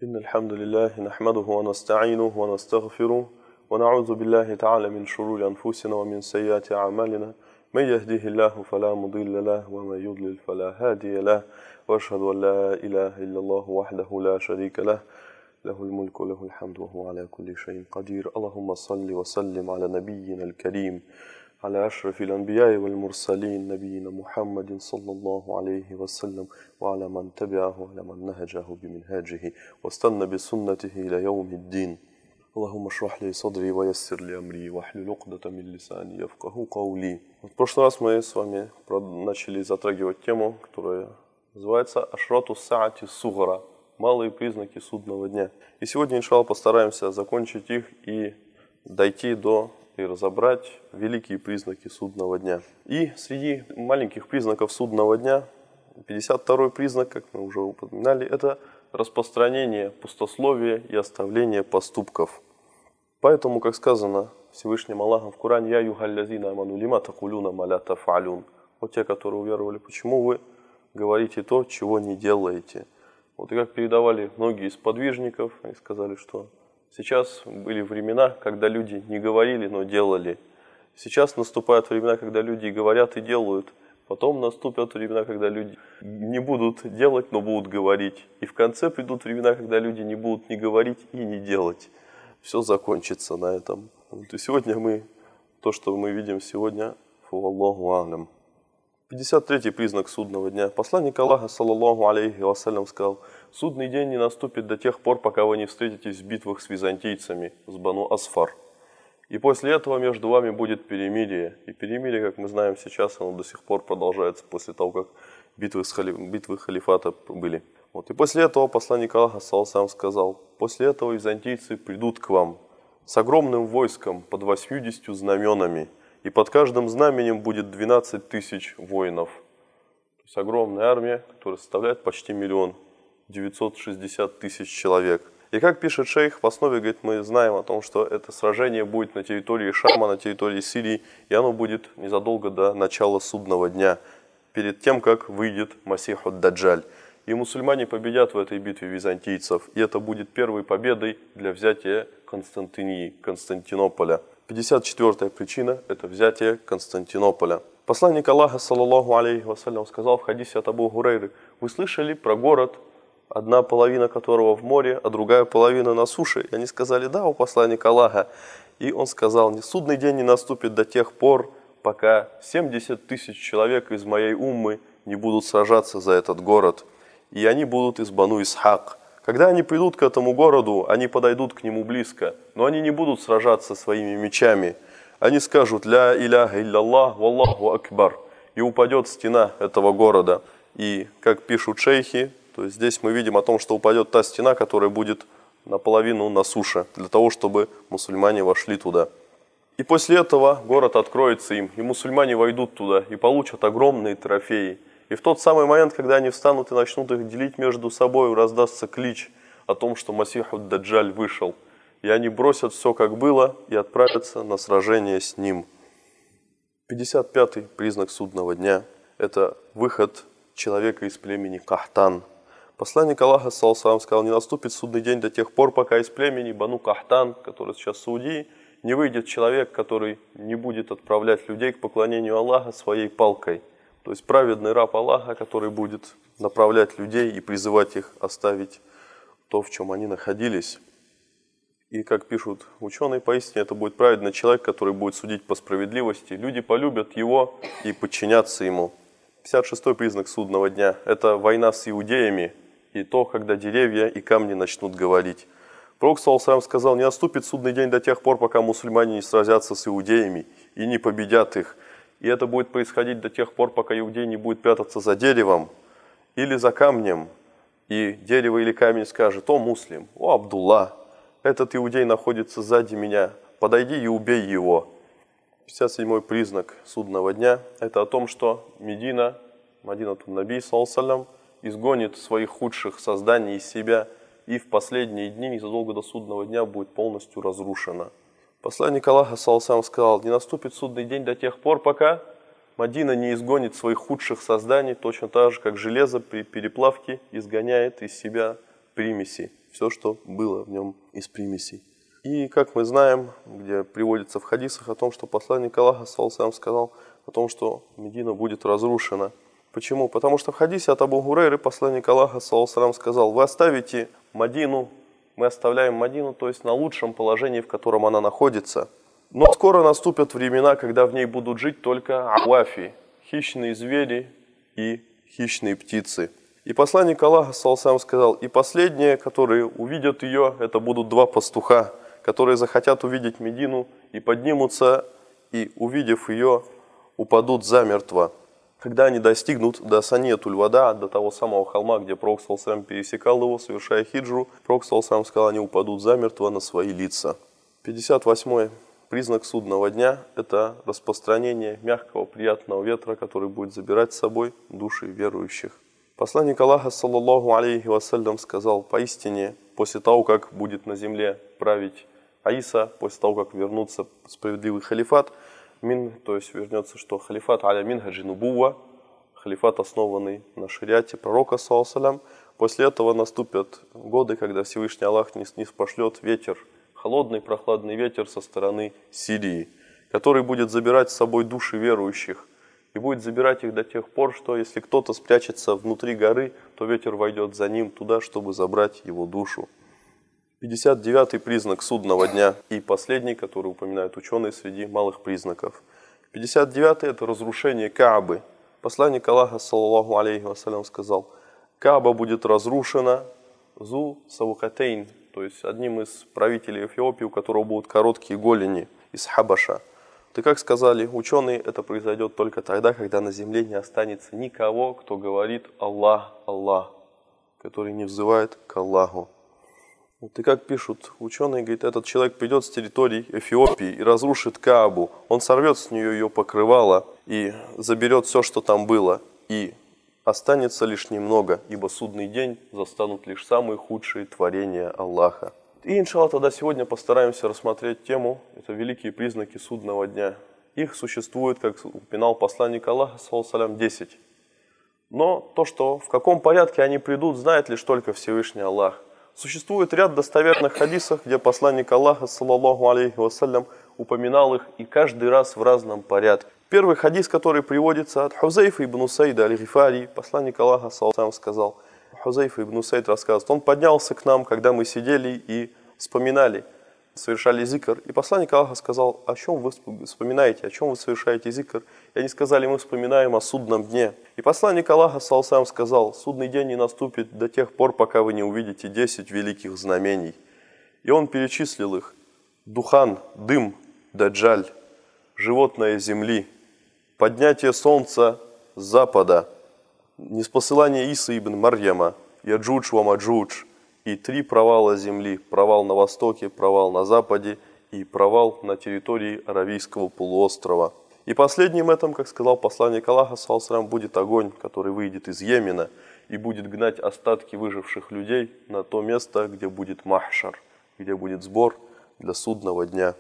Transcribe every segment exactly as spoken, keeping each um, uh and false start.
إن الحمد لله نحمده ونستعينه ونستغفره ونعوذ بالله تعالى من شرور أنفسنا ومن سيئات أعمالنا من يهده الله فلا مضل له ومن يضلل فلا هادي له وأشهد أن لا إله إلا الله وحده لا شريك له له الملك وله الحمد وهو على كل شيء قدير. اللهم صل وسلم على نبينا الكريم على أشرف الأنبياء والمرسلين نبينا محمد صلى الله عليه وسلم وعلى من تبعه وعلى من نهجه بمنهاجه واستنى بسنته إلى يوم الدين. اللهم اشرح لي صدري ويسر لي أمري واحلل عقدة من لساني يفقهوا قولي. В прошлый раз мы с вами начали затрагивать тему, которая называется «Ашрату саати сугра» – малые признаки судного дня. И сегодня, иншаллах, постараемся закончить их и дойти до и разобрать великие признаки судного дня. И среди маленьких признаков судного дня, пятьдесят второй признак, как мы уже упоминали, это распространение пустословия и оставление поступков. Поэтому, как сказано Всевышним Аллахом в Коране, «Я юхаллазина аману лима такулюна ма ля тафалюн». Вот те, которые уверовали, почему вы говорите то, чего не делаете. Вот и как передавали многие из подвижников, они сказали, что сейчас были времена, когда люди не говорили, но делали. Сейчас наступают времена, когда люди говорят и делают. Потом наступят времена, когда люди не будут делать, но будут говорить. И в конце придут времена, когда люди не будут ни говорить и не делать. Все закончится на этом. Вот и сегодня мы, то, что мы видим сегодня, фуаллаху алям. пятьдесят третий признак судного дня. Посланник Аллаха, саллаллаху алейхи вассалям, сказал: судный день не наступит до тех пор, пока вы не встретитесь в битвах с византийцами, с Бану Асфар. И после этого между вами будет перемирие. И перемирие, как мы знаем сейчас, оно до сих пор продолжается после того, как битвы, с хали... битвы халифата были. Вот. И после этого посланник Аллаха, саллаллаху сказал: после этого византийцы придут к вам с огромным войском под восьмью знаменами. И под каждым знаменем будет двенадцать тысяч воинов. То есть огромная армия, которая составляет почти миллион девятьсот шестьдесят тысяч человек. И как пишет шейх, в основе, говорит, мы знаем о том, что это сражение будет на территории Шама, на территории Сирии, и оно будет незадолго до начала судного дня, перед тем, как выйдет Масих ад-Даджаль. И мусульмане победят в этой битве византийцев, и это будет первой победой для взятия Константинии, Константинополя. пятьдесят четвёртая причина – это взятие Константинополя. Посланник Аллаха, саллаллаху алейхи вассалям, сказал в хадисе от Абу Хурайры: вы слышали про город, одна половина которого в море, а другая половина на суше? И они сказали: да, о посланник Аллаха. И он сказал: судный день не наступит до тех пор, пока семьдесят тысяч человек из моей уммы не будут сражаться за этот город. И они будут из Бану Исхак. Когда они придут к этому городу, они подойдут к нему близко, но они не будут сражаться своими мечами. Они скажут: «Ля иляха илляллах, валлаху акбар», и упадет стена этого города. И, как пишут шейхи, то есть здесь мы видим о том, что упадет та стена, которая будет наполовину на суше, для того, чтобы мусульмане вошли туда. И после этого город откроется им, и мусульмане войдут туда и получат огромные трофеи. И в тот самый момент, когда они встанут и начнут их делить между собой, раздастся клич о том, что Масих ад-Даджаль вышел. И они бросят все, как было, и отправятся на сражение с ним. пятьдесят пятый признак судного дня – это выход человека из племени Кахтан. Посланник Аллаха, саллаллаху, сказал: не наступит судный день до тех пор, пока из племени Бану Кахтан, который сейчас в Саудии, не выйдет человек, который не будет отправлять людей к поклонению Аллаха своей палкой. То есть праведный раб Аллаха, который будет направлять людей и призывать их оставить то, в чем они находились. И как пишут ученые, поистине это будет праведный человек, который будет судить по справедливости. Люди полюбят его и подчинятся ему. пятьдесят шестой признак судного дня – это война с иудеями и то, когда деревья и камни начнут говорить. Пророк, саллаллаху, сказал: не наступит судный день до тех пор, пока мусульмане не сразятся с иудеями и не победят их. И это будет происходить до тех пор, пока иудей не будет прятаться за деревом или за камнем. И дерево или камень скажет: о, муслим, о, Абдулла, этот иудей находится сзади меня, подойди и убей его. пятьдесят седьмой признак судного дня – это о том, что Медина, Мадинатун Наби, саллаллаху, изгонит своих худших созданий из себя, и в последние дни, незадолго до судного дня, будет полностью разрушена. Посланник Аллаха, саллаллаху, сказал: не наступит судный день до тех пор, пока Мадина не изгонит своих худших созданий, точно так же, как железо при переплавке изгоняет из себя примеси. все, что было в нем из примесей. И, как мы знаем, где приводится в хадисах о том, что посланник Аллаха саллаллаху сказал о том, что Медина будет разрушена. Почему? Потому что в хадисе от Абу Хурайры посланник Аллаха саллаллаху сказал: вы оставите Мадину, мы оставляем Мадину, то есть на лучшем положении, в котором она находится. Но скоро наступят времена, когда в ней будут жить только ауафи, хищные звери и хищные птицы. И посланник Аллаха саллаллаху сказал: и последние, которые увидят ее, это будут два пастуха, которые захотят увидеть Медину и поднимутся, и, увидев ее, упадут замертво. Когда они достигнут до Саниятуль-Вада, до того самого холма, где Пророк саллаллаху алейхи ва саллям пересекал его, совершая хиджру, Пророк саллаллаху алейхи ва саллям сказал: они упадут замертво на свои лица. пятьдесят восьмой признак судного дня – это распространение мягкого, приятного ветра, который будет забирать с собой души верующих. Посланник Аллаха, саллаллаху алейхи ва саллям, сказал: поистине, после того, как будет на земле править Аиса, после того, как вернутся справедливый халифат, мин, то есть вернется, что халифат аля минхаджи нубува, халифат, основанный на шариате пророка, саллаллаху алейхи ва саллям, после этого наступят годы, когда Всевышний Аллах не спошлет ветер, холодный прохладный ветер со стороны Сирии, который будет забирать с собой души верующих, и будет забирать их до тех пор, что если кто-то спрячется внутри горы, то ветер войдет за ним туда, чтобы забрать его душу. пятьдесят девятый признак судного дня и последний, который упоминают ученые среди малых признаков. пятьдесят девятый – это разрушение Каабы. Посланник Аллаха, саллаллаху алейхи ва саллям, сказал: Кааба будет разрушена зу савукатейн, то есть одним из правителей Эфиопии, у которого будут короткие голени, из Хабаша. И как сказали ученые, это произойдет только тогда, когда на земле не останется никого, кто говорит Аллах, Аллах, который не взывает к Аллаху. Вот и как пишут ученые, говорит, этот человек придет с территории Эфиопии и разрушит Каабу. Он сорвет с нее ее покрывало и заберет все, что там было. И останется лишь немного, ибо судный день застанут лишь самые худшие творения Аллаха. И, иншаллах, тогда сегодня постараемся рассмотреть тему, это великие признаки судного дня. Их существует, как упоминал посланник Аллаха, саллаллаху алейхи ва саллям, десять. Но то, что в каком порядке они придут, знает лишь только Всевышний Аллах. Существует ряд достоверных хадисов, где посланник Аллаха, саллаллаху алейхи ва саллям, упоминал их, и каждый раз в разном порядке. Первый хадис, который приводится от Хузайфа ибн Усайда аль-Гифари, посланник Аллаха, саллаллаху алейхи ва саллям, сказал, Хузайфа ибн Усайд рассказывает, он поднялся к нам, когда мы сидели и вспоминали, совершали зикр. И посланник Аллаха сказал: о чем вы вспоминаете, о чем вы совершаете зикр? И они сказали: мы вспоминаем о судном дне. И посланник Аллаха, саллаллаху алейхи ва саллям, сказал: судный день не наступит до тех пор, пока вы не увидите десять великих знамений. И он перечислил их: духан, дым, даджаль, животное земли, поднятие солнца с запада, ниспосылание Исы ибн Марьяма, Яджудж ва Маджудж, и три провала земли: провал на востоке, провал на западе и провал на территории Аравийского полуострова. И последним этом, как сказал посланник Аллаха, саллаллаху алейхи ва саллям, будет огонь, который выйдет из Йемена и будет гнать остатки выживших людей на то место, где будет махшар, где будет сбор для судного дня.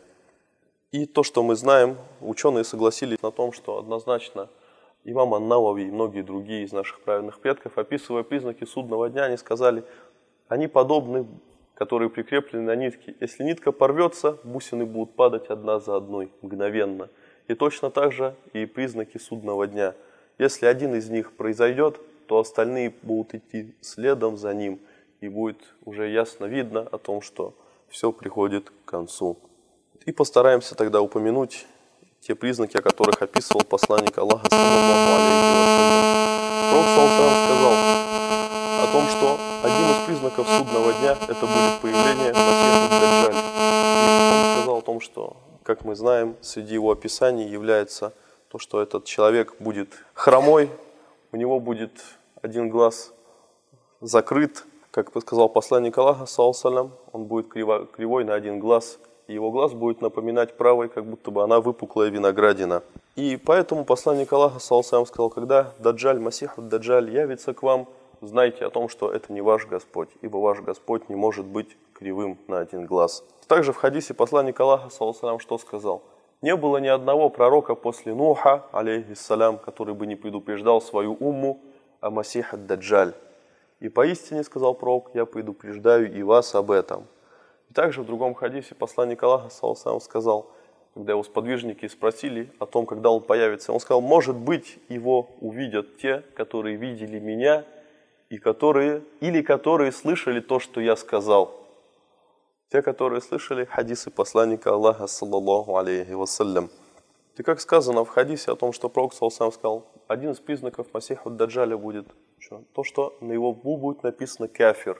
И то, что мы знаем, ученые согласились на том, что однозначно имам ан-Навави и многие другие из наших праведных предков, описывая признаки судного дня, они сказали: они подобны, которые прикреплены на нитке. Если нитка порвется, бусины будут падать одна за одной, мгновенно. И точно так же и признаки судного дня. Если один из них произойдет, то остальные будут идти следом за ним. И будет уже ясно видно о том, что все приходит к концу. И постараемся тогда упомянуть те признаки, о которых описывал посланник Аллаха, саллаллаху алейхи ва саллям. Пророк, саллаллаху алейхи ва саллям, сказал о том, что одним из признаков судного дня это будет появление Масиха ад-Даджаль. И он сказал о том, что, как мы знаем, среди его описаний является то, что этот человек будет хромой, у него будет один глаз закрыт, как сказал посланник Аллаха, саллаллаху алейхи ва саллям, он будет криво, кривой на один глаз, и его глаз будет напоминать правый, как будто бы она выпуклая виноградина. И поэтому посланник Аллаха, саллаллаху алейхи ва саллям, сказал: когда Даджаль, Масих ад-Даджаль явится к вам, знайте о том, что это не ваш Господь, ибо ваш Господь не может быть кривым на один глаз. Также в хадисе посланник Аллаха, саллаллаху алейхи ва саллям, что сказал? Не было ни одного пророка после Нуха, алейхиссалям, который бы не предупреждал свою умму о Масих ад-Даджаль. И поистине, сказал пророк, я предупреждаю и вас об этом. И также в другом хадисе посланник Аллаха, саллаллаху сказал, когда его сподвижники спросили о том, когда он появится, он сказал, может быть, его увидят те, которые видели меня, и которые, или которые слышали то, что я сказал. Те, которые слышали хадисы посланника Аллаха, саллаллаху алейхи вассалям. И как сказано в хадисе о том, что пророк, саллаллаху сказал, один из признаков Масиха ад-Даджаля будет что? То, что на его лбу будет написано кафир.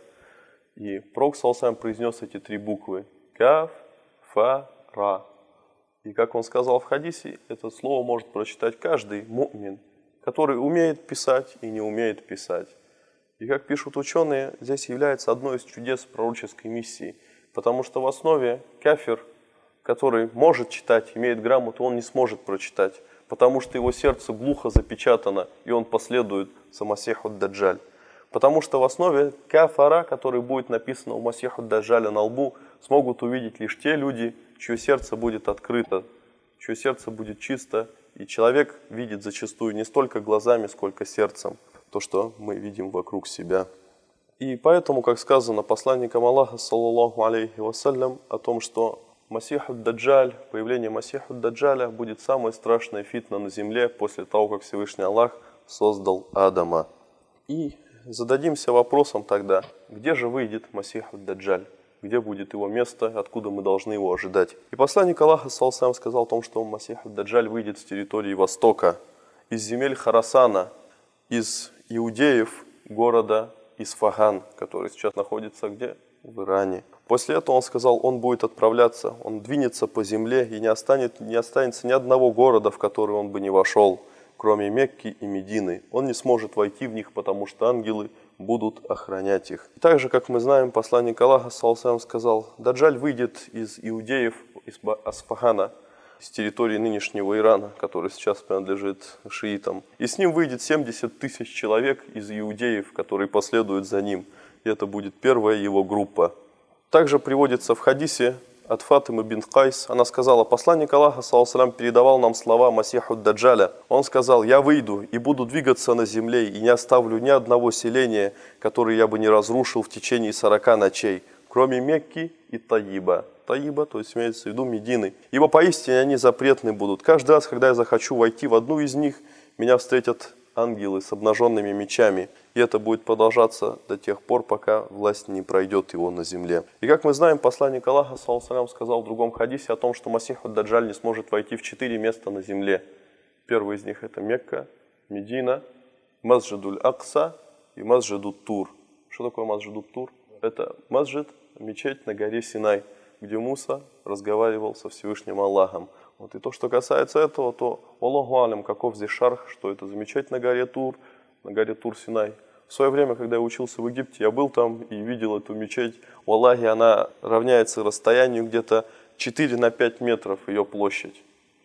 И пророк, саллаллаху произнес эти три буквы. Каф, фа, ра. И как он сказал в хадисе, это слово может прочитать каждый му'мин, который умеет писать и не умеет писать. И как пишут ученые, здесь является одной из чудес пророческой миссии. Потому что в основе кафир, который может читать, имеет грамоту, он не сможет прочитать. Потому что его сердце глухо запечатано, и он последует за Масиху ад-Даджаль. Потому что в основе кафара, который будет написан у Масиху ад-Даджаля на лбу, смогут увидеть лишь те люди, чье сердце будет открыто, чье сердце будет чисто. И человек видит зачастую не столько глазами, сколько сердцем то, что мы видим вокруг себя. И поэтому, как сказано посланником Аллаха, саллаллаху алейхи вассалям, о том, что Масих ад-Даджаль, появление Масиха ад-Даджаля будет самой страшной фитна на земле после того, как Всевышний Аллах создал Адама. И зададимся вопросом тогда, где же выйдет Масих ад-Даджаль? Где будет его место, откуда мы должны его ожидать? И посланник Аллаха, саллаллаху алейхи, сказал о том, что Масих ад-Даджаль выйдет с территории Востока, из земель Харасана, из иудеев города Исфаган, который сейчас находится где? В Иране. После этого он сказал, он будет отправляться, он двинется по земле и не, останет, не останется ни одного города, в который он бы не вошел, кроме Мекки и Медины. Он не сможет войти в них, потому что ангелы будут охранять их. И так же, как мы знаем, посланник Аллаха, саллаллаху сказал, Даджаль выйдет из иудеев, из Исфагана, с территории нынешнего Ирана, который сейчас принадлежит шиитам. И с ним выйдет семьдесят тысяч человек из иудеев, которые последуют за ним. И это будет первая его группа. Также приводится в хадисе от Фатимы бин Кайс. Она сказала, посланник Аллаха, саллаллаху передавал нам слова Масиху ад-Даджаля. Он сказал, я выйду и буду двигаться на земле, и не оставлю ни одного селения, которое я бы не разрушил в течение сорока ночей, кроме Мекки и Таиба. Таиба, то есть имеется в виду Медины. Ибо поистине они запретны будут. Каждый раз, когда я захочу войти в одну из них, меня встретят ангелы с обнаженными мечами. И это будет продолжаться до тех пор, пока власть не пройдет его на земле. И как мы знаем, посланник Аллаха, саллаллаху сказал в другом хадисе о том, что Масих ад-Даджаль не сможет войти в четыре места на земле. Первый из них это Мекка, Медина, Масджидуль Акса и Масджидут Тур. Что такое Масджидут Тур? Это масджид, мечеть на горе Синай, где Муса разговаривал со Всевышним Аллахом. Вот. И то, что касается этого, то Аллаху алям, каков здесь шарх, что это замечать на горе Тур, на горе Тур-Синай. В свое время, когда я учился в Египте, я был там и видел эту мечеть. В Аллахе она равняется расстоянию где-то четыре на пять метров, ее площадь.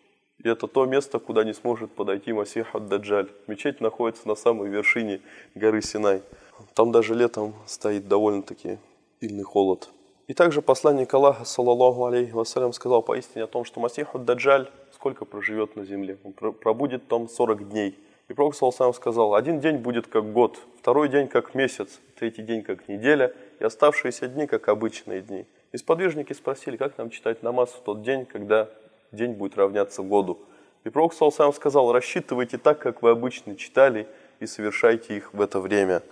И это то место, куда не сможет подойти Масих ад-Даджаль. Мечеть находится на самой вершине горы Синай. Там даже летом стоит довольно-таки сильный холод. И также посланник Аллаха, саллаллаху алейхи вассалям, сказал поистине о том, что Масих ад-Даджаль сколько проживет на земле? Он пробудет там сорок дней. И пророк, саллаллаху сказал, один день будет как год, второй день как месяц, третий день как неделя, и оставшиеся дни как обычные дни. И сподвижники спросили, как нам читать намаз в тот день, когда день будет равняться году. И пророк, саллаллаху сказал, рассчитывайте так, как вы обычно читали, и совершайте их в это время.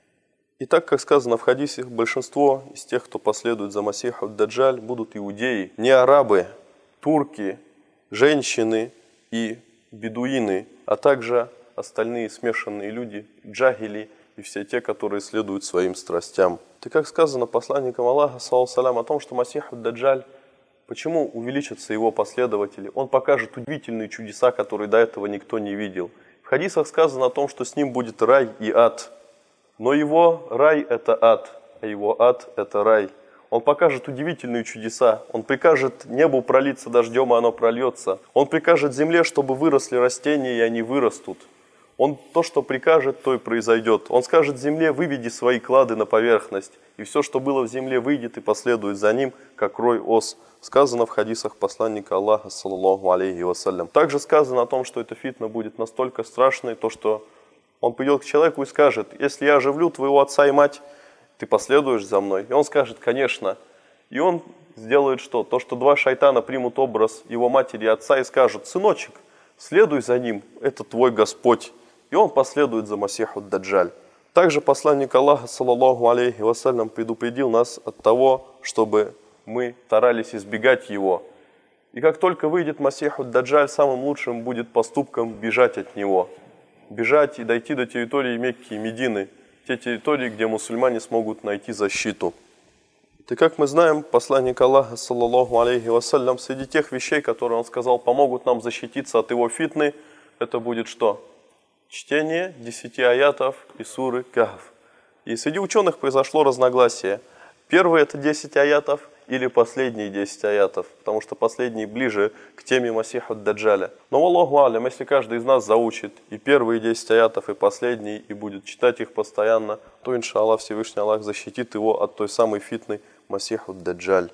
И так, как сказано в хадисе, большинство из тех, кто последует за Масиху ад-Даджаль, будут иудеи, не арабы, турки, женщины и бедуины, а также остальные смешанные люди, джахили и все те, которые следуют своим страстям. И как сказано посланником Аллаха, саллаллаху о том, что Масих ад-Даджаль, почему увеличатся его последователи? Он покажет удивительные чудеса, которые до этого никто не видел. В хадисах сказано о том, что с ним будет рай и ад. Но его рай – это ад, а его ад – это рай. Он покажет удивительные чудеса. Он прикажет небу пролиться дождем, и оно прольется. Он прикажет земле, чтобы выросли растения, и они вырастут. Он то, что прикажет, то и произойдет. Он скажет земле, выведи свои клады на поверхность, и все, что было в земле, выйдет и последует за ним, как рой ос. Сказано в хадисах посланника Аллаха, саллаллаху алейхи вассалям. Также сказано о том, что эта фитна будет настолько страшной, то, что Он придет к человеку и скажет: если я оживлю твоего отца и мать, ты последуешь за мной? И он скажет: конечно. И он сделает что? То, что два шайтана примут образ его матери и отца и скажут: сыночек, следуй за ним, это твой Господь. И он последует за Масиху Даджаль. Также посланник Аллаха, саллаллаху алейхи вассалям, предупредил нас от того, чтобы мы старались избегать его. И как только выйдет Масиху Даджаль, самым лучшим будет поступком бежать от него. Бежать и дойти до территории Мекки и Медины, те территории, где мусульмане смогут найти защиту. И как мы знаем, посланник Аллаха, саллаллаху алейхи вассалям, среди тех вещей, которые он сказал, помогут нам защититься от его фитны, это будет что? Чтение десяти аятов из суры Кахф. И среди ученых произошло разногласие. Первые это десять аятов или последние десять аятов, потому что последние ближе к теме Масиха Даджаля. Но Аллаху алям, если каждый из нас заучит и первые десять аятов, и последние, и будет читать их постоянно, то, иншаллах, Всевышний Аллах защитит его от той самой фитны Масиху Даджаль.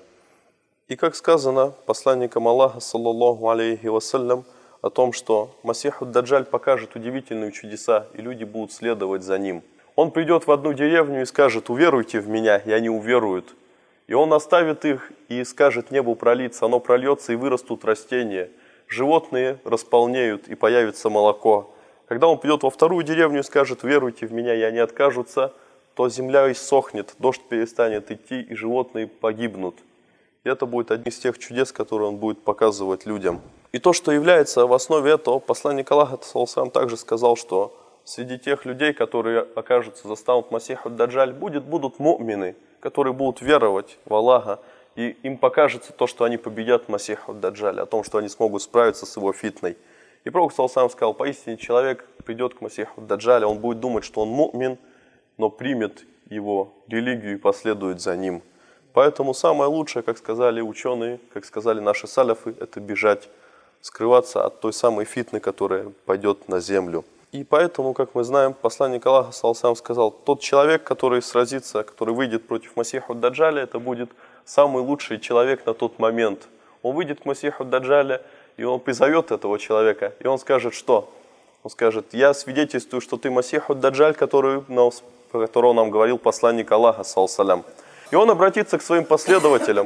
И как сказано посланником Аллаха, саллаллаху алейхи вассалям, о том, что Масиху Даджаль покажет удивительные чудеса, и люди будут следовать за ним. Он придет в одну деревню и скажет: уверуйте в меня, и они уверуют. И он оставит их и скажет небу пролиться, оно прольется и вырастут растения. Животные располнеют и появится молоко. Когда он придет во вторую деревню и скажет: веруйте в меня, и они откажутся, то земля иссохнет, дождь перестанет идти, и животные погибнут. И это будет одни из тех чудес, которые он будет показывать людям. И то, что является в основе этого, посланник Аллаха саллаллаху также сказал, что среди тех людей, которые окажутся, застанут Масиху Даджаль, будет, будут му'мины, которые будут веровать в Аллаха, и им покажется то, что они победят Масиху Даджаль, о том, что они смогут справиться с его фитной. И Пророк саллаллаху сказал: поистине человек придет к Масиху Даджалю, он будет думать, что он му'мин, но примет его религию и последует за ним. Поэтому самое лучшее, как сказали ученые, как сказали наши саляфы, это бежать, скрываться от той самой фитны, которая пойдет на землю. И поэтому, как мы знаем, посланник Аллаха саллаллаху сказал: тот человек, который сразится, который выйдет против Масиху Даджаля, это будет самый лучший человек на тот момент. Он выйдет к Масиху Даджаля, и он призовет этого человека, и он скажет что? Он скажет: я свидетельствую, что ты Масиху Даджаль, который, про которого нам говорил посланник Аллаха саллаллаху. И он обратится к своим последователям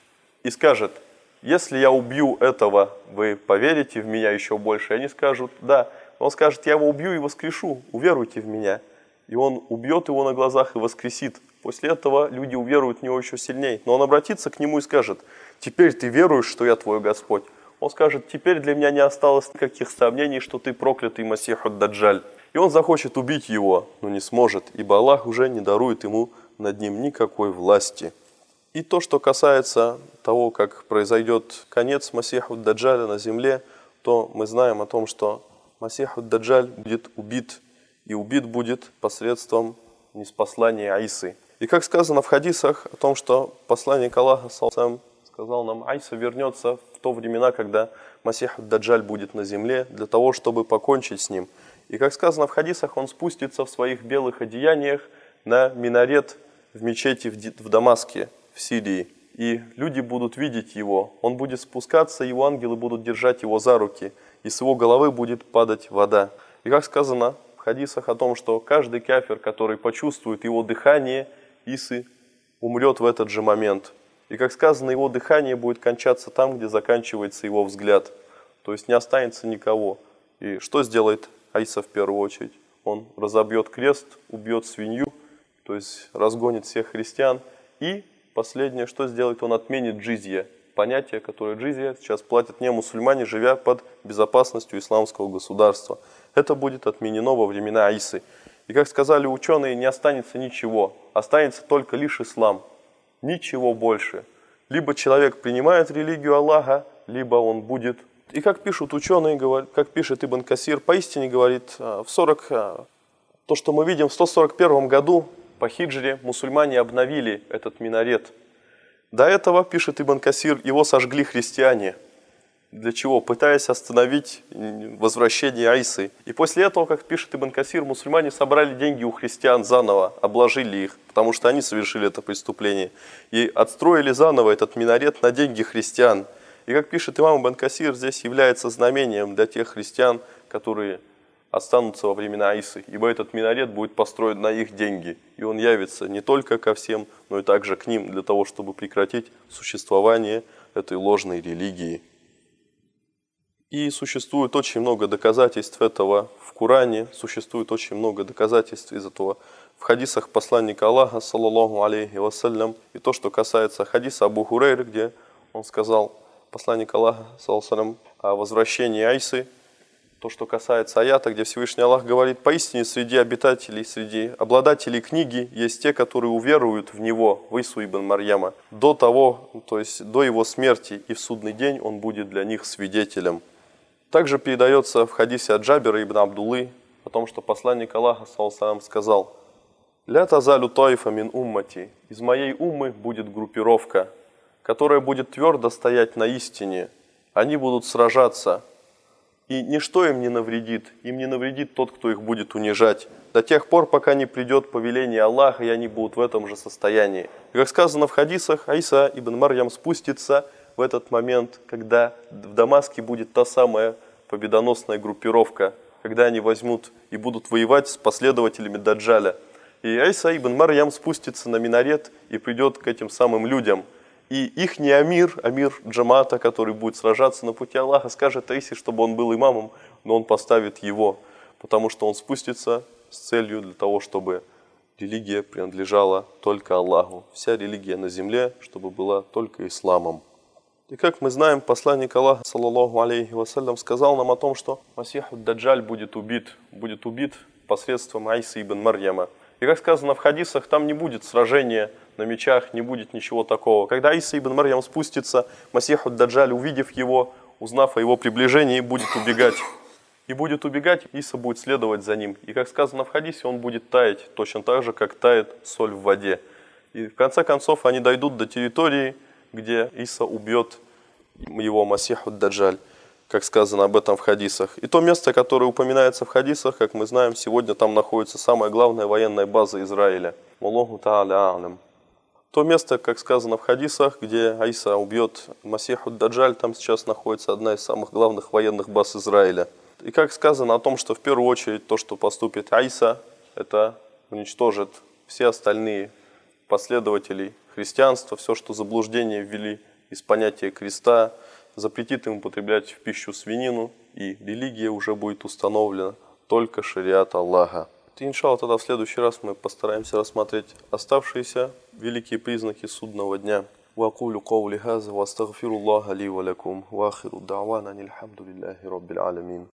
и скажет: если я убью этого, вы поверите в меня еще больше? И они скажут: да. Он скажет: я его убью и воскрешу, уверуйте в меня. И он убьет его на глазах и воскресит. После этого люди уверуют в него еще сильнее. Но он обратится к нему и скажет: теперь ты веруешь, что я твой Господь? Он скажет: теперь для меня не осталось никаких сомнений, что ты проклятый Масиху Даджаль. И он захочет убить его, но не сможет, ибо Аллах уже не дарует ему над ним никакой власти. И то, что касается того, как произойдет конец Масиху Даджаля на земле, то мы знаем о том, что Масиху Даджаль будет убит, и убит будет посредством ниспослания Аисы. И как сказано в хадисах о том, что посланник Аллаха саллаллаху сказал нам: Аиса вернется в то времена, когда Масиху Даджаль будет на земле, для того, чтобы покончить с ним. И как сказано в хадисах, он спустится в своих белых одеяниях на минарет в мечети в Дамаске, в Сирии. И люди будут видеть его. Он будет спускаться, его ангелы будут держать его за руки, и с его головы будет падать вода. И как сказано в хадисах о том, что каждый кафир, который почувствует его дыхание, Исы, умрет в этот же момент. И как сказано, его дыхание будет кончаться там, где заканчивается его взгляд. То есть не останется никого. И что сделает Аиса в первую очередь? Он разобьет крест, убьет свинью, то есть разгонит всех христиан. И последнее, что сделает? Он отменит джизья. Понятие, которое джизья сейчас платят не мусульмане, живя под безопасностью исламского государства. Это будет отменено во времена Аисы. И как сказали ученые, не останется ничего. Останется только лишь ислам. Ничего больше. Либо человек принимает религию Аллаха, либо он будет... И как пишут ученые, как пишет Ибн Касир, поистине говорит, в сорок... То, что мы видим в сто сорок первом году по хиджре, мусульмане обновили этот минарет. До этого, пишет Ибн Касир, его сожгли христиане. Для чего? Пытаясь остановить возвращение Аисы. И после этого, как пишет Ибн Касир, мусульмане собрали деньги у христиан заново, обложили их, потому что они совершили это преступление. И отстроили заново этот минарет на деньги христиан. И как пишет имам Ибн Касир, здесь является знамением для тех христиан, которые останутся во времена Исы, ибо этот минарет будет построен на их деньги, и он явится не только ко всем, но и также к ним, для того, чтобы прекратить существование этой ложной религии. И существует очень много доказательств этого в Коране, существует очень много доказательств из этого в хадисах посланника Аллаха, саллаллаху алейхи вассалям. И то, что касается хадиса Абу Хурейры, где он сказал, посланник Аллаха, саллаллаху алейхи, о возвращении Айсы, то, что касается аята, где Всевышний Аллах говорит, поистине среди обитателей, среди обладателей книги есть те, которые уверуют в него, в Ису ибн Марьяма, до того, то есть до его смерти, и в судный день он будет для них свидетелем. Также передается в хадисе от Джабира ибн Абдуллы о том, что посланник Аллаха, саллаллаху алейхи, сказал, «Ля тазалю таифа мин уммати» – «Из моей уммы будет группировка, которая будет твердо стоять на истине, они будут сражаться, и ничто им не навредит, им не навредит тот, кто их будет унижать, до тех пор, пока не придет повеление Аллаха, и они будут в этом же состоянии». И как сказано в хадисах, Айса ибн Марьям спустится в этот момент, когда в Дамаске будет та самая победоносная группировка, когда они возьмут и будут воевать с последователями Даджаля. И Айса ибн Марьям спустится на минарет и придет к этим самым людям. И их не амир, амир джамата, который будет сражаться на пути Аллаха, скажет Айсе, чтобы он был имамом, но он поставит его, потому что он спустится с целью для того, чтобы религия принадлежала только Аллаху. Вся религия на земле, чтобы была только исламом. И как мы знаем, посланник Аллаха, саллаллаху алейхи вассалям, сказал нам о том, что Масих ад-Даджаль будет убит, будет убит посредством Айсы ибн Марьяма. И как сказано в хадисах, там не будет сражения на мечах, не будет ничего такого. Когда Айса ибн Марьям спустится, Масих ад-Даджаль, увидев его, узнав о его приближении, будет убегать. И будет убегать, Иса будет следовать за ним. И как сказано в хадисе, он будет таять, точно так же, как тает соль в воде. И в конце концов они дойдут до территории, где Иса убьет его Масих ад-Даджаль, как сказано об этом в хадисах. И то место, которое упоминается в хадисах, как мы знаем, сегодня там находится самая главная военная база Израиля. Аллаху та'аля а'лям. То место, как сказано в хадисах, где Иса убьет Масих ад-Даджаль, там сейчас находится одна из самых главных военных баз Израиля. И как сказано о том, что в первую очередь то, что поступит Иса, это уничтожит все остальные последователей христианства, все, что заблуждение ввели из понятия креста, запретит им употреблять в пищу свинину, и религия уже будет установлена только шариат Аллаха. И, иншаллах, тогда в следующий раз мы постараемся рассмотреть оставшиеся великие признаки судного дня. وأقول قولي هذا وأستغفر الله لي ولكم وآخر دعوانا الحمد لله رب العالمين.